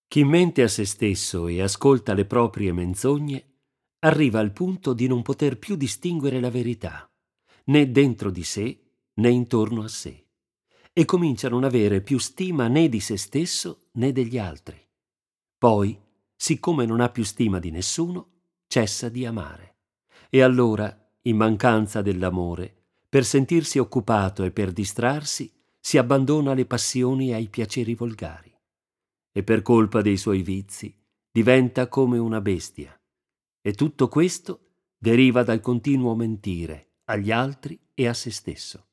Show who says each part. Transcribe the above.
Speaker 1: Chi mente a se stesso e ascolta le proprie menzogne arriva al punto di non poter più distinguere la verità, né dentro di sé né intorno a sé, e comincia a non avere più stima né di se stesso né degli altri. Poi, siccome non ha più stima di nessuno, cessa di amare. E allora, in mancanza dell'amore, per sentirsi occupato e per distrarsi, si abbandona alle passioni e ai piaceri volgari. E per colpa dei suoi vizi diventa come una bestia. E tutto questo deriva dal continuo mentire agli altri e a se stesso.